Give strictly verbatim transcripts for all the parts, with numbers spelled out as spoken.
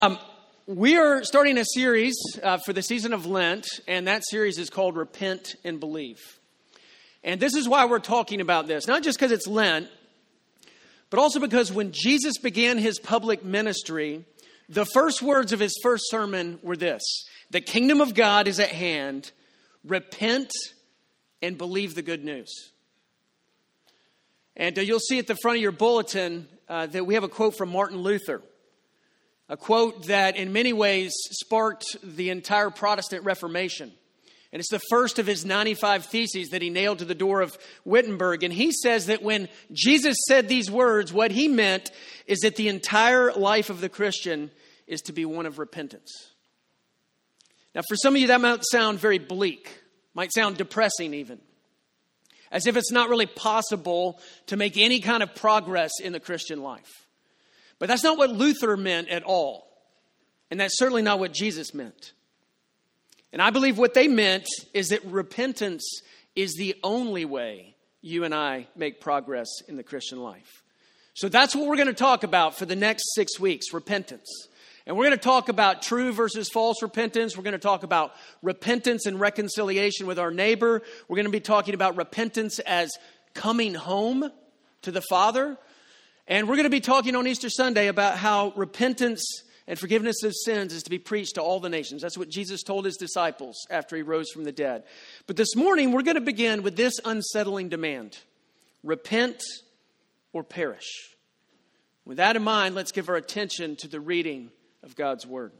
Um, we are starting a series uh, for the season of Lent, and that series is called Repent and Believe. And this is why we're talking about this, not just because it's Lent, but also because when Jesus began his public ministry, the first words of his first sermon were this: the kingdom of God is at hand. Repent and believe the good news. And uh, you'll see at the front of your bulletin uh, that we have a quote from Martin Luther. A quote that in many ways sparked the entire Protestant Reformation. And it's the first of his ninety-five theses that he nailed to the door of Wittenberg. And he says that when Jesus said these words, what he meant is that the entire life of the Christian is to be one of repentance. Now, for some of you, that might sound very bleak, might sound depressing even, as if it's not really possible to make any kind of progress in the Christian life. But that's not what Luther meant at all. And that's certainly not what Jesus meant. And I believe what they meant is that repentance is the only way you and I make progress in the Christian life. So that's what we're going to talk about for the next six weeks, repentance. And we're going to talk about true versus false repentance. We're going to talk about repentance and reconciliation with our neighbor. We're going to be talking about repentance as coming home to the Father. And we're going to be talking on Easter Sunday about how repentance and forgiveness of sins is to be preached to all the nations. That's what Jesus told his disciples after he rose from the dead. But this morning, we're going to begin with this unsettling demand: repent or perish. With that in mind, let's give our attention to the reading of God's Word.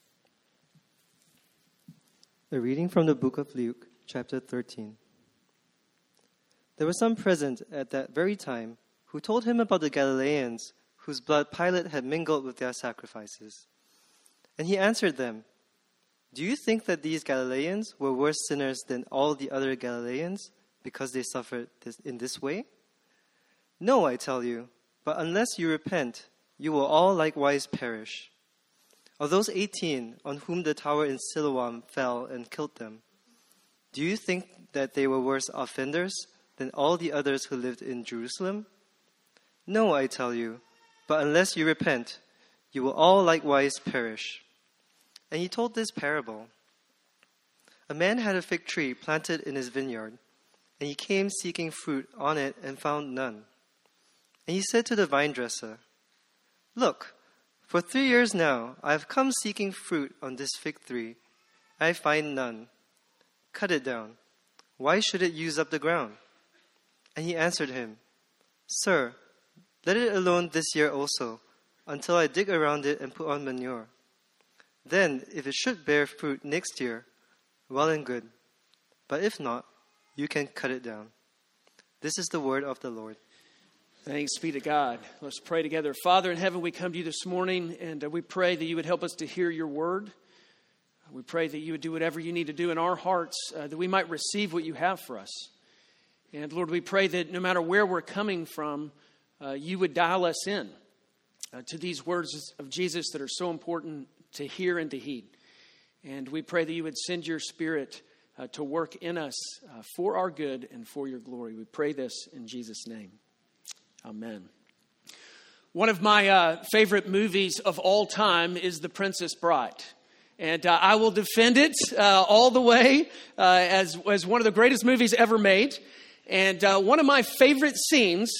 A reading from the book of Luke, chapter thirteen. There were some present at that very time who told him about the Galileans whose blood Pilate had mingled with their sacrifices. And he answered them, "Do you think that these Galileans were worse sinners than all the other Galileans because they suffered this, in this way? No, I tell you, but unless you repent, you will all likewise perish. Of those eighteen on whom the tower in Siloam fell and killed them, do you think that they were worse offenders than all the others who lived in Jerusalem? No, I tell you, but unless you repent, you will all likewise perish." And he told this parable. A man had a fig tree planted in his vineyard, and he came seeking fruit on it and found none. And he said to the vine dresser, "Look, for three years now I have come seeking fruit on this fig tree. I find none. Cut it down. Why should it use up the ground?" And he answered him, "Sir, let it alone this year also, until I dig around it and put on manure. Then, if it should bear fruit next year, well and good. But if not, you can cut it down." This is the word of the Lord. Thanks be to God. Let's pray together. Father in heaven, we come to you this morning, and we pray that you would help us to hear your word. We pray that you would do whatever you need to do in our hearts, uh, that we might receive what you have for us. And Lord, we pray that no matter where we're coming from, Uh, you would dial us in uh, to these words of Jesus that are so important to hear and to heed. And we pray that you would send your Spirit uh, to work in us uh, for our good and for your glory. We pray this in Jesus' name. Amen. One of my uh, favorite movies of all time is The Princess Bride. And uh, I will defend it uh, all the way uh, as, as one of the greatest movies ever made. And uh, one of my favorite scenes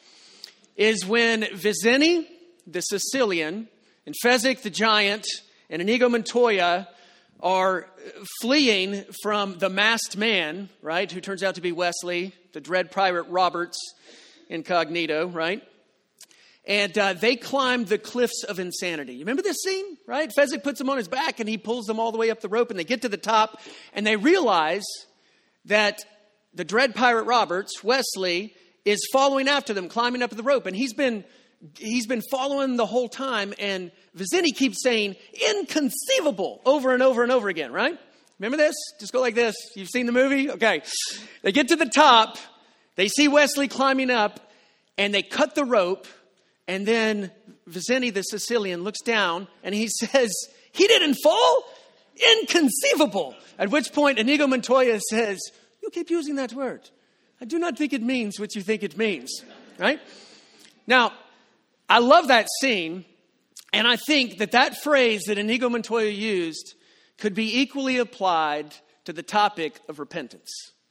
is when Vizzini, the Sicilian, and Fezzik, the giant, and Inigo Montoya are fleeing from the masked man, right, who turns out to be Wesley, the dread pirate Roberts, incognito, right? And uh, they climb the cliffs of insanity. You remember this scene, right? Fezzik puts them on his back, and he pulls them all the way up the rope, and they get to the top, and they realize that the dread pirate Roberts, Wesley, is following after them, climbing up the rope. And he's been he's been following the whole time. And Vizzini keeps saying, "Inconceivable," over and over and over again, right? Remember this? Just go like this. You've seen the movie? Okay. They get to the top. They see Wesley climbing up. And they cut the rope. And then Vizzini, the Sicilian, looks down. And he says, "He didn't fall? Inconceivable." At which point, Inigo Montoya says, "You keep using that word. I do not think it means what you think it means," right? Now, I love that scene. And I think that that phrase that Inigo Montoya used could be equally applied to the topic of repentance.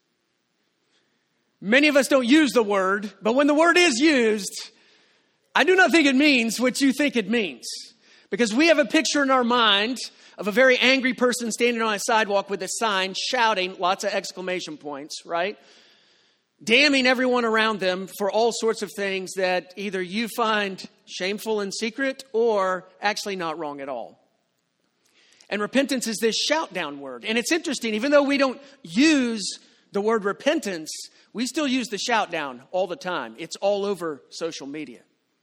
Many of us don't use the word, but when the word is used, I do not think it means what you think it means. Because we have a picture in our mind of a very angry person standing on a sidewalk with a sign shouting, lots of exclamation points, right? Damning everyone around them for all sorts of things that either you find shameful and secret or actually not wrong at all. And repentance is this shout down word. And it's interesting, even though we don't use the word repentance, we still use the shout down all the time. It's all over social media.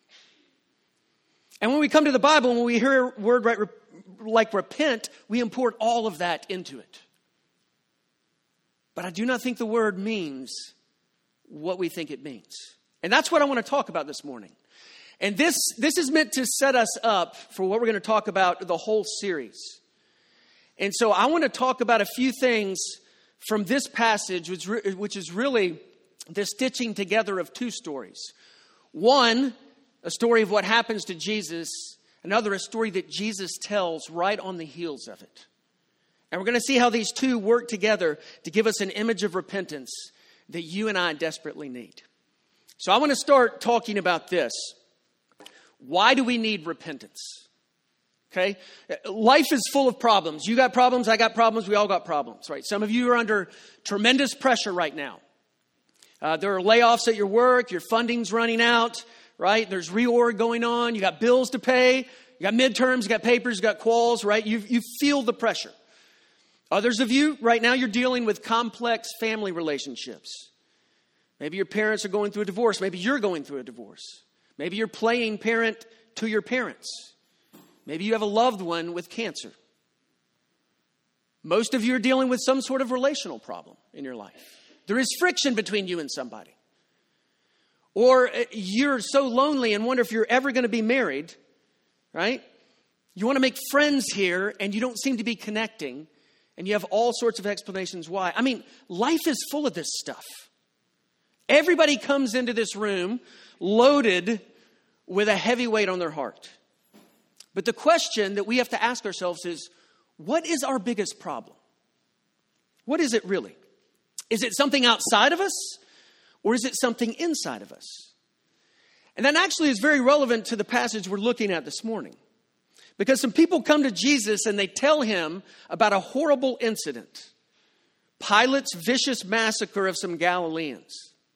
And when we come to the Bible, when we hear a word like repent, we import all of that into it. But I do not think the word means what we think it means. And that's what I want to talk about this morning. And this, this is meant to set us up for what we're going to talk about the whole series. And so I want to talk about a few things from this passage, which, which is really the stitching together of two stories. One, a story of what happens to Jesus. Another, a story that Jesus tells right on the heels of it. And we're going to see how these two work together to give us an image of repentance that you and I desperately need. So I want to start talking about this. Why do we need repentance? Okay? Life is full of problems. You got problems, I got problems, we all got problems, right? Some of you are under tremendous pressure right now. Uh, there are layoffs at your work, your funding's running out, right? There's reorg going on, you got bills to pay, you got midterms, you got papers, you got quals, right? You, you feel the pressure. Others of you, right now, you're dealing with complex family relationships. Maybe your parents are going through a divorce. Maybe you're going through a divorce. Maybe you're playing parent to your parents. Maybe you have a loved one with cancer. Most of you are dealing with some sort of relational problem in your life. There is friction between you and somebody. Or you're so lonely and wonder if you're ever going to be married, right? You want to make friends here and you don't seem to be connecting. And you have all sorts of explanations why. I mean, life is full of this stuff. Everybody comes into this room loaded with a heavy weight on their heart. But the question that we have to ask ourselves is, what is our biggest problem? What is it really? Is it something outside of us? Or is it something inside of us? And that actually is very relevant to the passage we're looking at this morning. Because some people come to Jesus and they tell him about a horrible incident. Pilate's vicious massacre of some Galileans.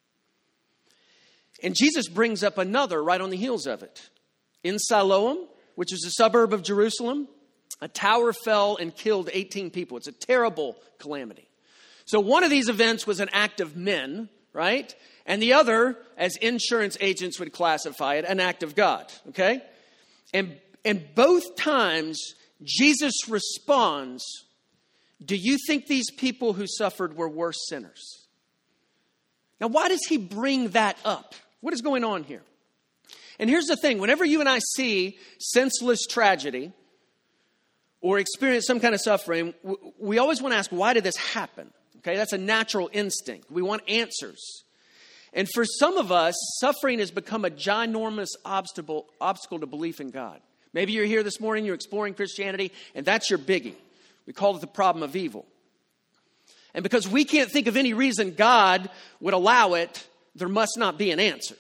And Jesus brings up another right on the heels of it. In Siloam, which is a suburb of Jerusalem, a tower fell and killed eighteen people. It's a terrible calamity. So one of these events was an act of men, right? And the other, as insurance agents would classify it, an act of God, okay? And And both times, Jesus responds, do you think these people who suffered were worse sinners? Now, why does he bring that up? What is going on here? And here's the thing. Whenever you and I see senseless tragedy or experience some kind of suffering, we always want to ask, why did this happen? Okay, that's a natural instinct. We want answers. And for some of us, suffering has become a ginormous obstacle, obstacle to belief in God. Maybe you're here this morning, you're exploring Christianity, and that's your biggie. We call it the problem of evil. And because we can't think of any reason God would allow it, there must not be an answer.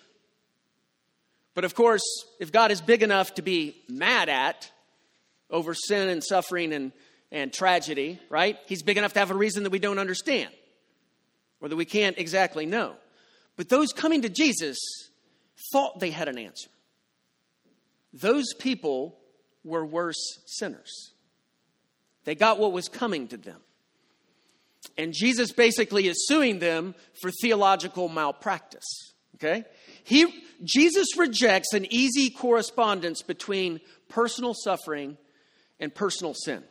But of course, if God is big enough to be mad at over sin and suffering and, and tragedy, right? He's big enough to have a reason that we don't understand or that we can't exactly know. But those coming to Jesus thought they had an answer. Those people were worse sinners. They got what was coming to them. And Jesus basically is suing them for theological malpractice. Okay? He, Jesus rejects an easy correspondence between personal suffering and personal sin.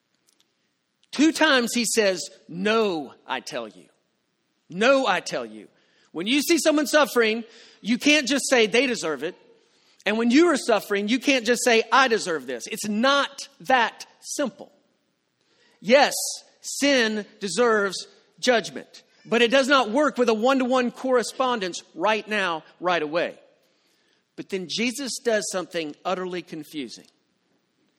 Two times he says, no, I tell you. No, I tell you. When you see someone suffering, you can't just say they deserve it. And when you are suffering, you can't just say, I deserve this. It's not that simple. Yes, sin deserves judgment, but it does not work with a one-to-one correspondence right now, right away. But then Jesus does something utterly confusing.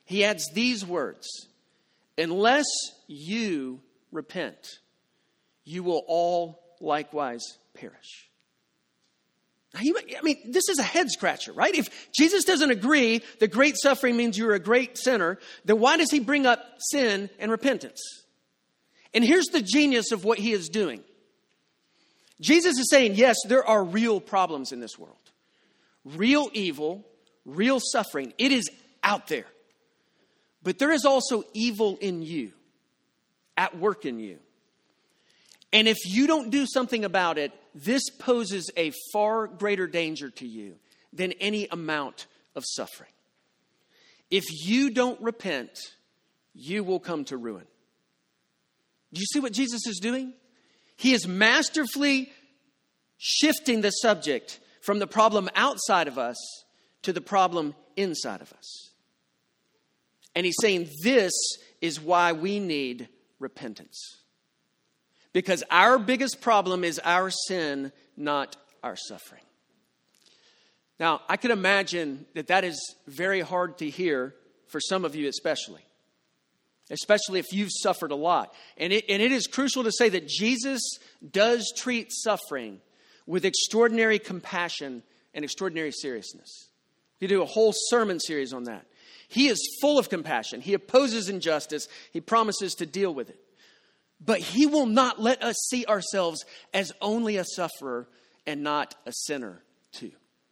he adds these words: unless you repent, you will all likewise perish. Now, you, I mean, this is a head scratcher, right? If Jesus doesn't agree that great suffering means you're a great sinner, then why does he bring up sin and repentance? And here's the genius of what he is doing. Jesus is saying, yes, there are real problems in this world. Real evil, real suffering. It is out there. But there is also evil in you, at work in you. And if you don't do something about it, this poses a far greater danger to you than any amount of suffering. If you don't repent, you will come to ruin. Do you see what Jesus is doing? He is masterfully shifting the subject from the problem outside of us to the problem inside of us. And he's saying this is why we need repentance. Because our biggest problem is our sin, not our suffering. Now, I could imagine that that is very hard to hear for some of you especially. Especially if you've suffered a lot. And it, and it is crucial to say that Jesus does treat suffering with extraordinary compassion and extraordinary seriousness. We do a whole sermon series on that. He is full of compassion. He opposes injustice. He promises to deal with it. But he will not let us see ourselves as only a sufferer and not a sinner too.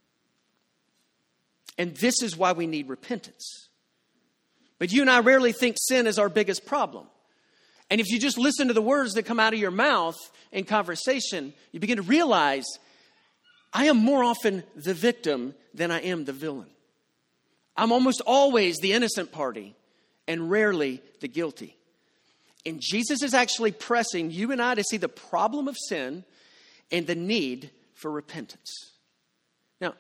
And this is why we need repentance. But you and I rarely think sin is our biggest problem. And if you just listen to the words that come out of your mouth in conversation, you begin to realize, I am more often the victim than I am the villain. I'm almost always the innocent party and rarely the guilty. And Jesus is actually pressing you and I to see the problem of sin and the need for repentance. Now,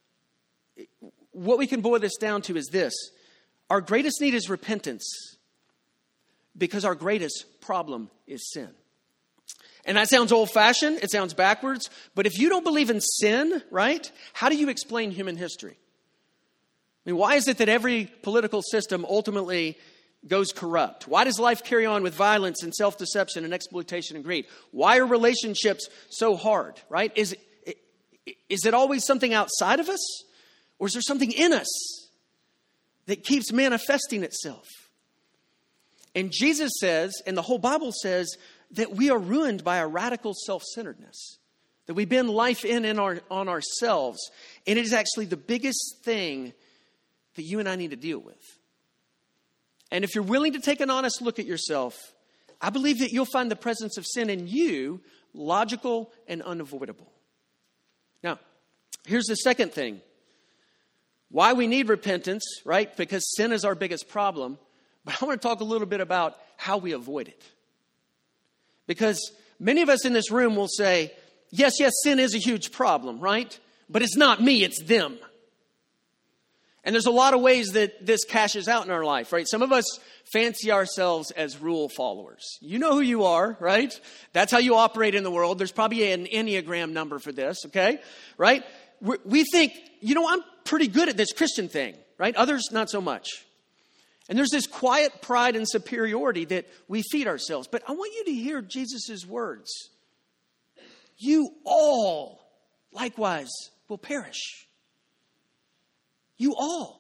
what we can boil this down to is this. Our greatest need is repentance because our greatest problem is sin. And that sounds old-fashioned. It sounds backwards. But if you don't believe in sin, right, how do you explain human history? I mean, why is it that every political system ultimately goes corrupt? Why does life carry on with violence and self-deception and exploitation and greed? Why are relationships so hard, right? Is it, is it always something outside of us? Or is there something in us that keeps manifesting itself? And Jesus says, and the whole Bible says, that we are ruined by a radical self-centeredness. That we bend life in and our, on ourselves. And it is actually the biggest thing that you and I need to deal with. And if you're willing to take an honest look at yourself, I believe that you'll find the presence of sin in you logical and unavoidable. Now, here's the second thing. Why we need repentance, right? Because sin is our biggest problem. But I want to talk a little bit about how we avoid it. Because many of us in this room will say, yes, yes, sin is a huge problem, right? But it's not me, it's them. And there's a lot of ways that this cashes out in our life, right? Some of us fancy ourselves as rule followers. You know who you are, right? That's how you operate in the world. There's probably an Enneagram number for this, okay? Right? We think, you know, I'm pretty good at this Christian thing, right? Others, not so much. And there's this quiet pride and superiority that we feed ourselves. But I want you to hear Jesus' words. You all, likewise, will perish. You all.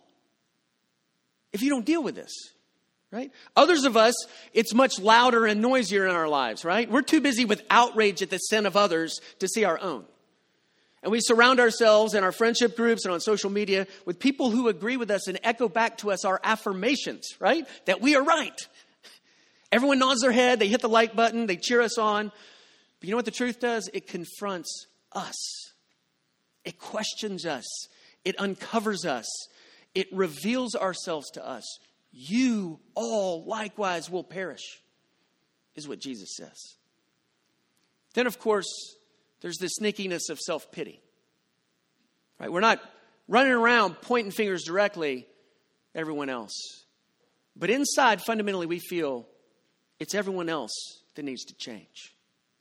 If you don't deal with this, right? Others of us, it's much louder and noisier in our lives, right? We're too busy with outrage at the sin of others to see our own. And we surround ourselves in our friendship groups and on social media with people who agree with us and echo back to us our affirmations, right? That we are right. Everyone nods their head, they hit the like button, they cheer us on. But you know what the truth does? It confronts us. It questions us. It uncovers us. It reveals ourselves to us. You all likewise will perish, is what Jesus says. Then, of course, there's the sneakiness of self-pity. Right? We're not running around pointing fingers directly at everyone else. But inside, fundamentally, we feel it's everyone else that needs to change.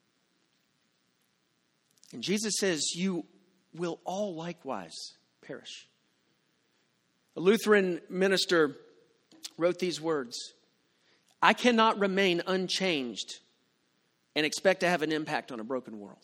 And Jesus says, you will all likewise perish. A Lutheran minister wrote these words: I cannot remain unchanged and expect to have an impact on a broken world.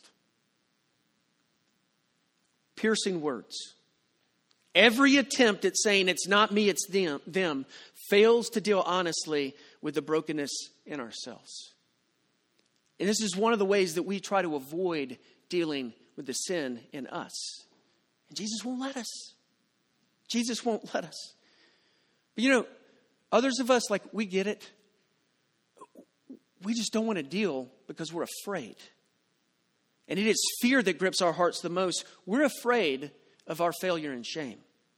Piercing words. Every attempt at saying it's not me, it's them, them fails to deal honestly with the brokenness in ourselves. And this is one of the ways that we try to avoid dealing with the sin in us. And Jesus won't let us. Jesus won't let us. But you know, others of us, like, we get it. We just don't want to deal because we're afraid. And it is fear that grips our hearts the most. We're afraid of our failure and shame.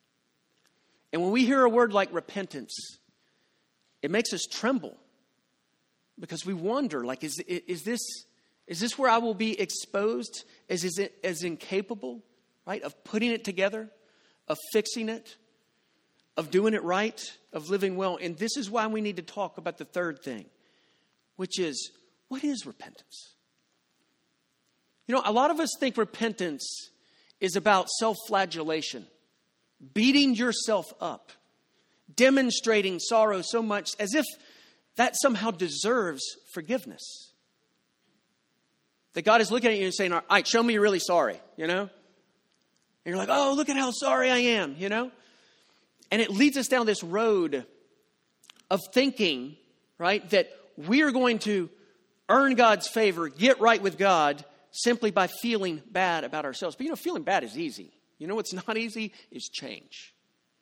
And when we hear a word like repentance, it makes us tremble because we wonder, like, is, is this is this where I will be exposed as, as, as incapable, right, of putting it together, of fixing it, of doing it right, of living well? And this is why we need to talk about the third thing, which is, what is repentance? You know, a lot of us think repentance is about self-flagellation, beating yourself up, demonstrating sorrow so much as if that somehow deserves forgiveness. That God is looking at you and saying, all right, show me you're really sorry, you know? And you're like, oh, look at how sorry I am, you know? And it leads us down this road of thinking, right, that we are going to earn God's favor, get right with God, simply by feeling bad about ourselves. But you know, feeling bad is easy. You know what's not easy is change.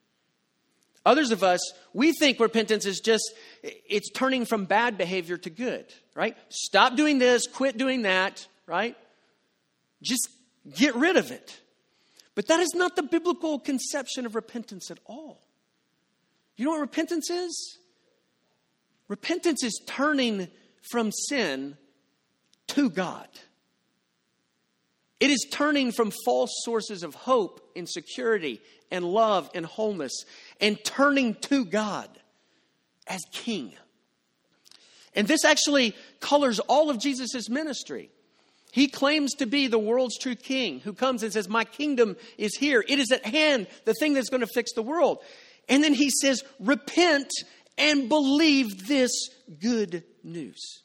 Others of us, we think repentance is just, it's turning from bad behavior to good, right? Stop doing this, quit doing that, right? Just get rid of it. But that is not the biblical conception of repentance at all. You know what repentance is? Repentance is turning from sin to God. It is turning from false sources of hope and security and love and wholeness and turning to God as King. And this actually colors all of Jesus' ministry. He claims to be the world's true king who comes and says, my kingdom is here. It is at hand, the thing that's going to fix the world. And then he says, repent and believe this good news.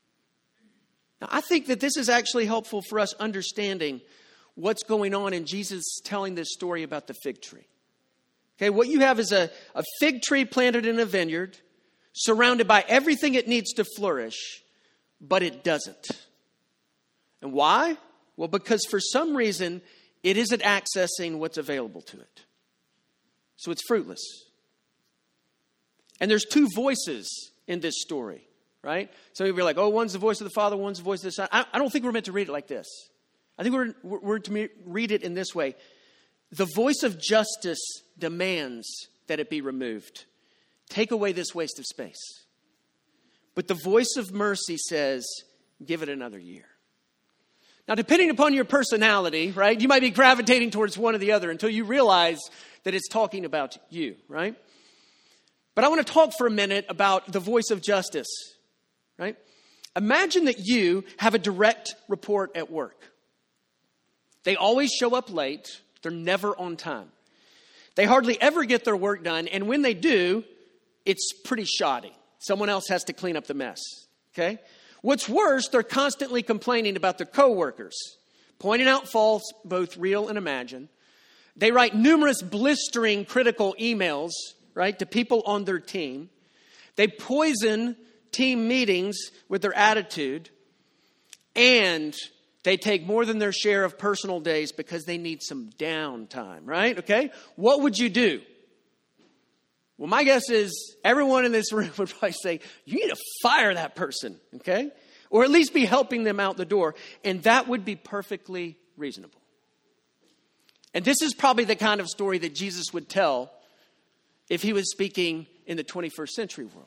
Now, I think that this is actually helpful for us understanding what's going on in Jesus telling this story about the fig tree. Okay, what you have is a, a fig tree planted in a vineyard, surrounded by everything it needs to flourish, but it doesn't. And why? Well, because for some reason, it isn't accessing what's available to it. So it's fruitless. And there's two voices in this story. Right? Some people are like, oh, one's the voice of the Father, one's the voice of the Son. I, I don't think we're meant to read it like this. I think we're, we're to read it in this way. The voice of justice demands that it be removed. Take away this waste of space. But the voice of mercy says, give it another year. Now, depending upon your personality, right, you might be gravitating towards one or the other until you realize that it's talking about you, right? But I want to talk for a minute about the voice of justice. Right? Imagine that you have a direct report at work. They always show up late. They're never on time. They hardly ever get their work done. And when they do, it's pretty shoddy. Someone else has to clean up the mess. Okay? What's worse, they're constantly complaining about their coworkers, pointing out faults, both real and imagined. They write numerous blistering critical emails, right, to people on their team. They poison team meetings with their attitude, and they take more than their share of personal days because they need some downtime, right? Okay? What would you do? Well, my guess is everyone in this room would probably say, you need to fire that person, okay? Or at least be helping them out the door, and that would be perfectly reasonable. And this is probably the kind of story that Jesus would tell if he was speaking in the twenty-first century world.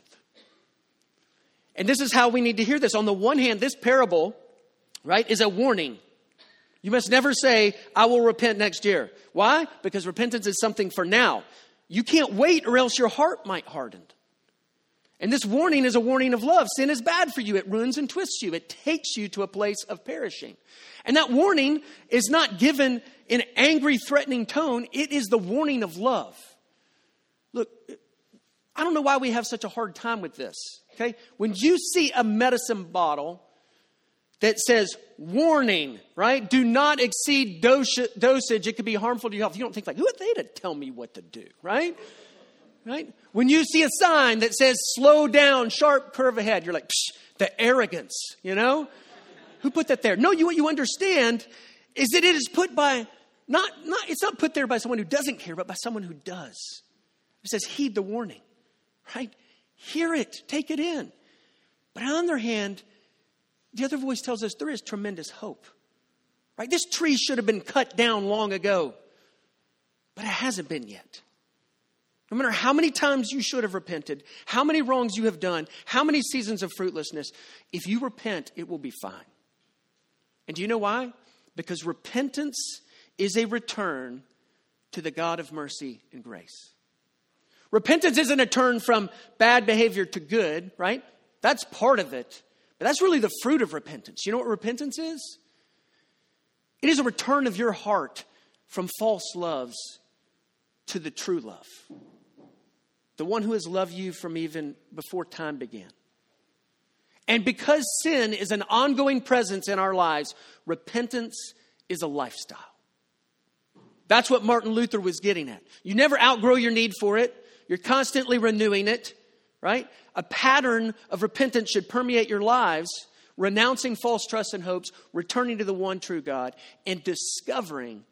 And this is how we need to hear this. On the one hand, this parable, right, is a warning. You must never say, I will repent next year. Why? Because repentance is something for now. You can't wait or else your heart might harden. And this warning is a warning of love. Sin is bad for you. It ruins and twists you. It takes you to a place of perishing. And that warning is not given in an angry, threatening tone. It is the warning of love. Look, I don't know why we have such a hard time with this, okay? When you see a medicine bottle that says, warning, right? Do not exceed dosage, dosage. It could be harmful to your health. You don't think like, who are they to tell me what to do, right? Right? When you see a sign that says, slow down, sharp curve ahead, you're like, psh, the arrogance, you know? Who put that there? No, you, what you understand is that it is put by, not, not, it's not put there by someone who doesn't care, but by someone who does. It says, heed the warning, right? Hear it, take it in. But on the other hand, the other voice tells us there is tremendous hope, right? This tree should have been cut down long ago, but it hasn't been yet. No matter how many times you should have repented, how many wrongs you have done, how many seasons of fruitlessness, if you repent, it will be fine. And do you know why? Because repentance is a return to the God of mercy and grace. Repentance isn't a turn from bad behavior to good, right? That's part of it. But that's really the fruit of repentance. You know what repentance is? It is a return of your heart from false loves to the true love. The one who has loved you from even before time began. And because sin is an ongoing presence in our lives, repentance is a lifestyle. That's what Martin Luther was getting at. You never outgrow your need for it. You're constantly renewing it, right? A pattern of repentance should permeate your lives, renouncing false trusts and hopes, returning to the one true God, and discovering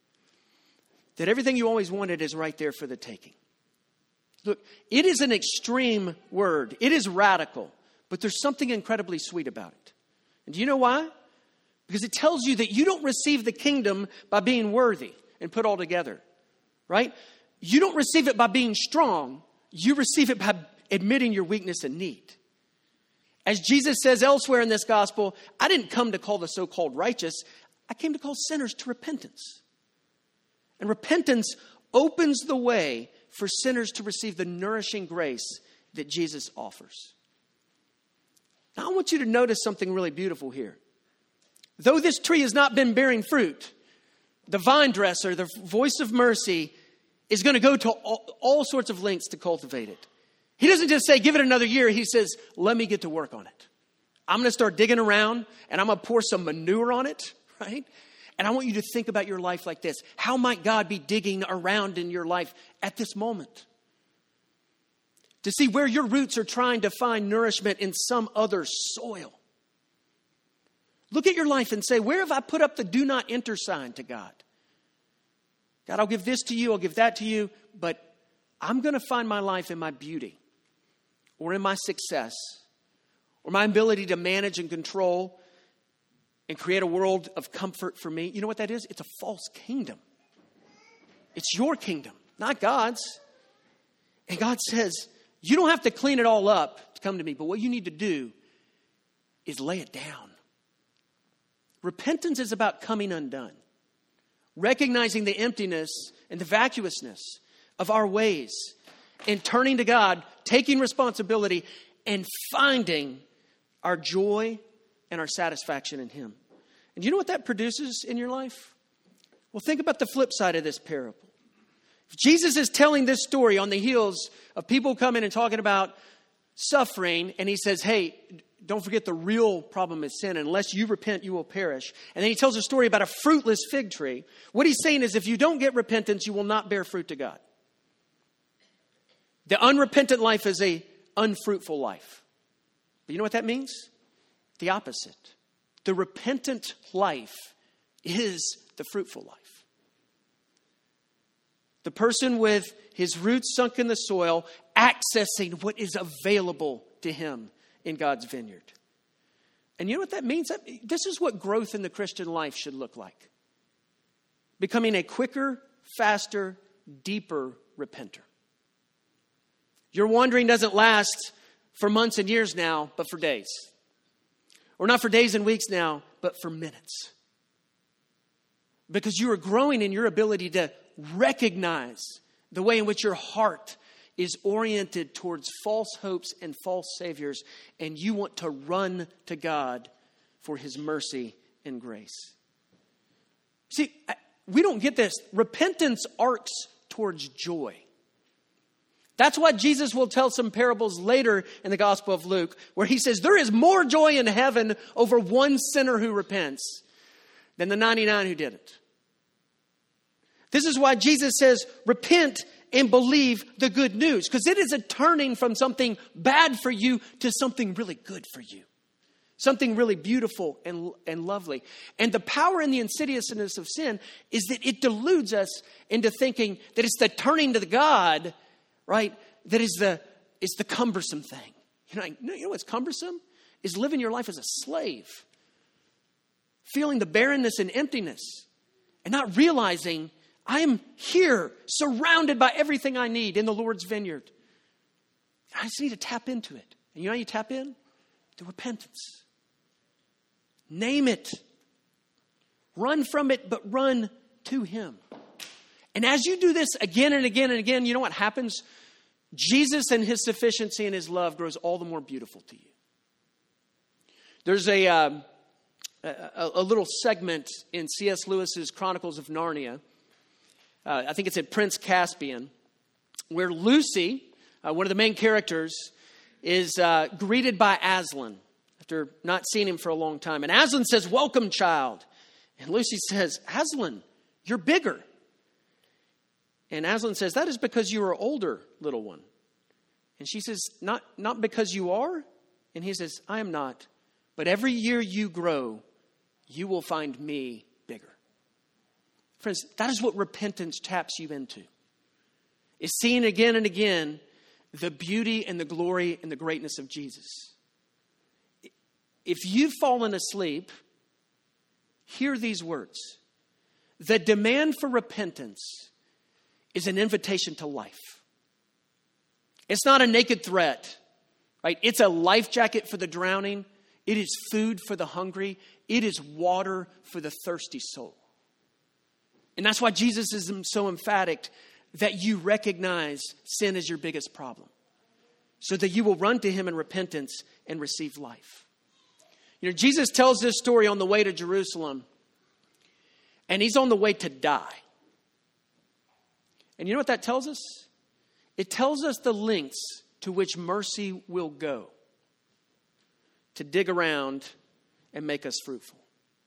that everything you always wanted is right there for the taking. Look, it is an extreme word. It is radical, but there's something incredibly sweet about it. And do you know why? Because it tells you that you don't receive the kingdom by being worthy and put all together, right? You don't receive it by being strong. You receive it by admitting your weakness and need. As Jesus says elsewhere in this gospel, I didn't come to call the so-called righteous. I came to call sinners to repentance. And repentance opens the way for sinners to receive the nourishing grace that Jesus offers. Now I want you to notice something really beautiful here. Though this tree has not been bearing fruit, the vine dresser, the voice of mercy, is going to go to all, all sorts of lengths to cultivate it. He doesn't just say, give it another year. He says, let me get to work on it. I'm going to start digging around and I'm going to pour some manure on it, right? And I want you to think about your life like this. How might God be digging around in your life at this moment? To see where your roots are trying to find nourishment in some other soil. Look at your life and say, where have I put up the do not enter sign to God? God, I'll give this to you, I'll give that to you, but I'm going to find my life in my beauty or in my success or my ability to manage and control and create a world of comfort for me. You know what that is? It's a false kingdom. It's your kingdom, not God's. And God says, you don't have to clean it all up to come to me, but what you need to do is lay it down. Repentance is about coming undone, recognizing the emptiness and the vacuousness of our ways and turning to God, taking responsibility and finding our joy and our satisfaction in Him. And you know what that produces in your life? Well, think about the flip side of this parable. If Jesus is telling this story on the heels of people coming and talking about suffering, and He says, hey, don't forget the real problem is sin. Unless you repent, you will perish. And then He tells a story about a fruitless fig tree. What He's saying is if you don't get repentance, you will not bear fruit to God. The unrepentant life is a unfruitful life. But you know what that means? The opposite. The repentant life is the fruitful life. The person with his roots sunk in the soil, accessing what is available to him in God's vineyard. And you know what that means? This is what growth in the Christian life should look like. Becoming a quicker, faster, deeper repenter. Your wandering doesn't last for months and years now, but for days. Or not for days and weeks now, but for minutes. Because you are growing in your ability to recognize the way in which your heart is oriented towards false hopes and false saviors, and you want to run to God for His mercy and grace. See, we don't get this. Repentance arcs towards joy. That's why Jesus will tell some parables later in the Gospel of Luke, where he says there is more joy in heaven over one sinner who repents than the ninety-nine who didn't. This is why Jesus says, repent and believe the good news, because it is a turning from something bad for you to something really good for you. Something really beautiful and, and lovely. And the power and the insidiousness of sin is that it deludes us into thinking that it's the turning to the God, right, that is the, is the cumbersome thing. You know, you know what's cumbersome? Is living your life as a slave. Feeling the barrenness and emptiness. And not realizing I am here, surrounded by everything I need in the Lord's vineyard. I just need to tap into it. And you know how you tap in? Through repentance. Name it. Run from it, but run to Him. And as you do this again and again and again, you know what happens? Jesus and His sufficiency and His love grows all the more beautiful to you. There's a, um, a, a little segment in C S Lewis's Chronicles of Narnia. Uh, I think it's at Prince Caspian, where Lucy, uh, one of the main characters, is uh, greeted by Aslan after not seeing him for a long time. And Aslan says, "Welcome, child." And Lucy says, "Aslan, you're bigger." And Aslan says, "That is because you are older, little one." And she says, not, not because you are? And he says, "I am not. But every year you grow, you will find me bigger." Friends, that is what repentance taps you into. Is seeing again and again the beauty and the glory and the greatness of Jesus. If you've fallen asleep, hear these words. The demand for repentance is an invitation to life. It's not a naked threat, right? It's a life jacket for the drowning. It is food for the hungry. It is water for the thirsty soul. And that's why Jesus is so emphatic that you recognize sin as your biggest problem, so that you will run to Him in repentance and receive life. You know, Jesus tells this story on the way to Jerusalem, and He's on the way to die. And you know what that tells us? It tells us the lengths to which mercy will go to dig around and make us fruitful.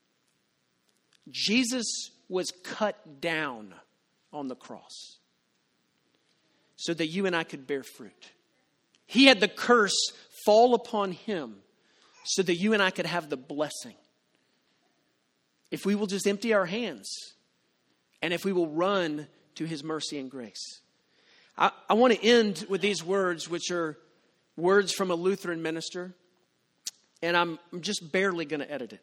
Jesus was cut down on the cross so that you and I could bear fruit. He had the curse fall upon Him so that you and I could have the blessing. If we will just empty our hands and if we will run to His mercy and grace. I, I want to end with these words, which are words from a Lutheran minister. And I'm just barely going to edit it.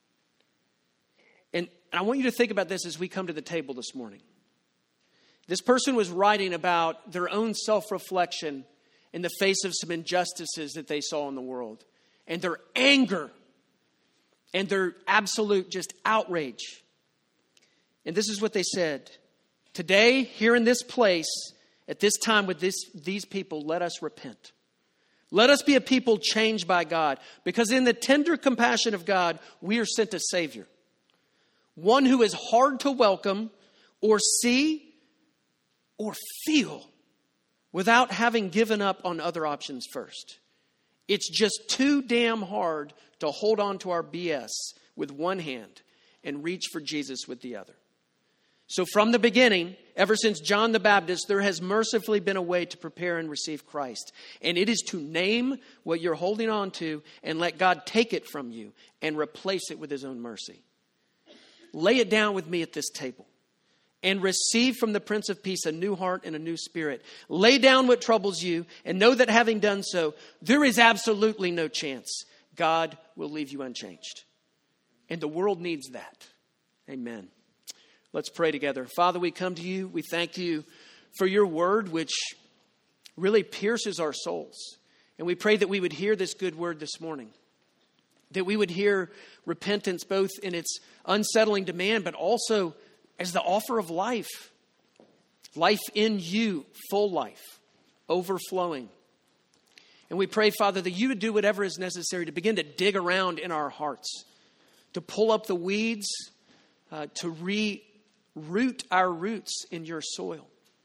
And I want you to think about this as we come to the table this morning. This person was writing about their own self-reflection in the face of some injustices that they saw in the world. And their anger and their absolute just outrage. And this is what they said. Today, here in this place, at this time with this, these people, let us repent. Let us be a people changed by God. Because in the tender compassion of God, we are sent a Savior. One who is hard to welcome or see or feel without having given up on other options first. It's just too damn hard to hold on to our B S with one hand and reach for Jesus with the other. So from the beginning, ever since John the Baptist, there has mercifully been a way to prepare and receive Christ. And it is to name what you're holding on to and let God take it from you and replace it with His own mercy. Lay it down with me at this table and receive from the Prince of Peace a new heart and a new spirit. Lay down what troubles you and know that having done so, there is absolutely no chance God will leave you unchanged. And the world needs that. Amen. Let's pray together. Father, we come to you. We thank you for your word, which really pierces our souls. And we pray that we would hear this good word this morning. That we would hear repentance both in its unsettling demand, but also as the offer of life. Life in you, full life, overflowing. And we pray, Father, that you would do whatever is necessary to begin to dig around in our hearts, to pull up the weeds, uh, to reroot our roots in your soil.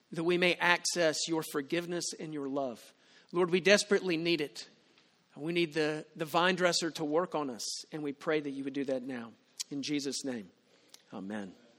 that we may access your forgiveness and your love. Lord, we desperately need it. We need the, the vine dresser to work on us, and we pray that you would do that now. In Jesus' name, amen.